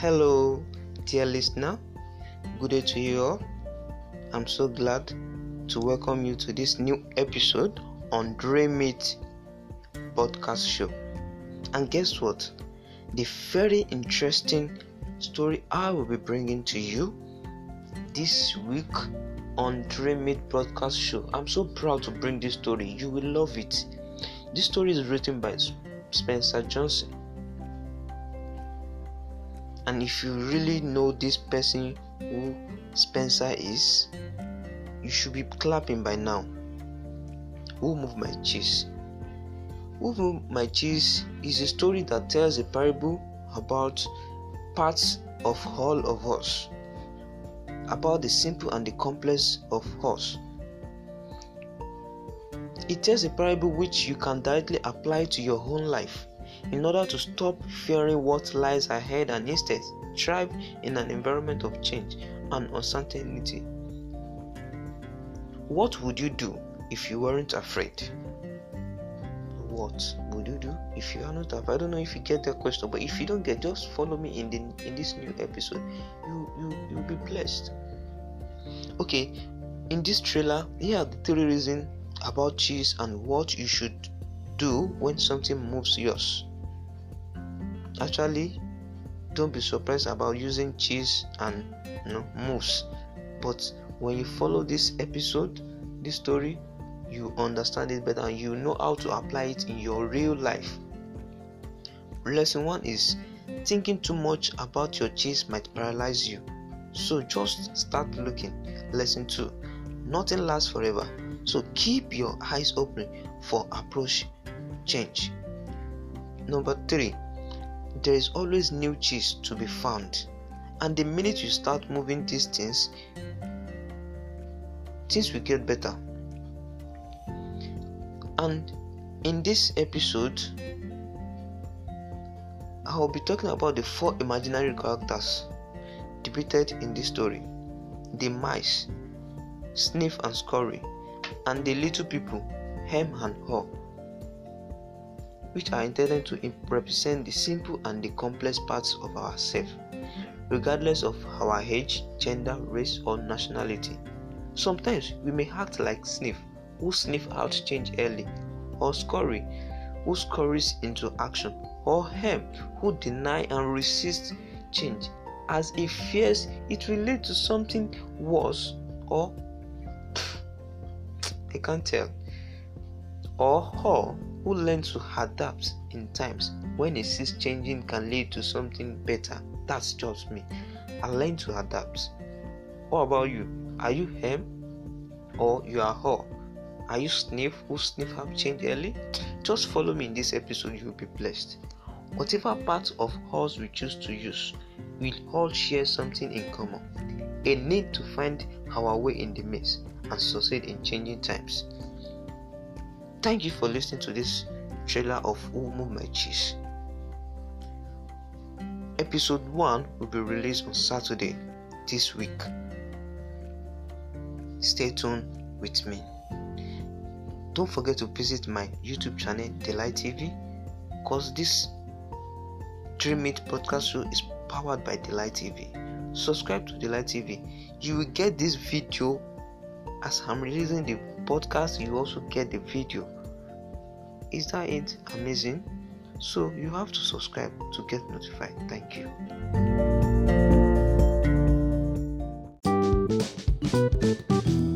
Hello, dear listener. Good day to you all. I'm so glad to welcome you to this new episode on Dream It podcast show. And guess what? The very interesting story I will be bringing to you this week on Dream It podcast show. I'm so proud to bring this story. You will love it. This story is written by Spencer Johnson. And if you really know this person who Spencer is, you should be clapping by now. Who Moved My Cheese? Who Moved My Cheese is a story that tells a parable about parts of all of us, about the simple and the complex of us. It tells a parable which you can directly apply to your own life in order to stop fearing what lies ahead and instead thrive in an environment of change and uncertainty. What would you do if you weren't afraid? What would you do if you are not afraid? I don't know if you get that question, but if you don't get, just follow me in this new episode. You'll be blessed. Okay, in this trailer, here are the 3 reasons about cheese and what you should do when something moves yours. Actually, don't be surprised about using cheese and moves, but when you follow this episode, this story, you understand it better and you know how to apply it in your real life. Lesson 1 is thinking too much about your cheese might paralyze you, so just start looking. Lesson 2, nothing lasts forever, so keep your eyes open for approach change. Number 3, there is always new cheese to be found, and the minute you start moving these things will get better. And in this episode, I will be talking about the 4 imaginary characters depicted in this story: the mice, Sniff and Scurry, and the little people, Hem and Haw, which are intended to represent the simple and the complex parts of ourselves, regardless of our age, gender, race, or nationality. Sometimes we may act like Sniff, who sniff out change early, or Scurry, who scurries into action, or Hem, who deny and resist change as he fears it will lead to something worse, or I can't tell, or Haw, who learns to adapt in times when he sees changing can lead to something better. That's just me. I learn to adapt. What about you? Are you Hem or you are Haw? Are you Sniff, who sniff out change early? Just follow me in this episode, you will be blessed. Whatever part of us we choose to use, we all share something in common: a need to find our way in the maze and succeed in changing times. Thank you for listening to this trailer of Who Moved My Cheese. Episode 1 will be released on Saturday this week. Stay tuned with me. Don't forget to visit my YouTube channel, Delight TV, because this Dream It podcast show is powered by Delight TV. Subscribe to Delight TV. You will get this video as I'm releasing the podcast. You also get the video. Is that it? Amazing. So you have to subscribe to get notified. Thank you.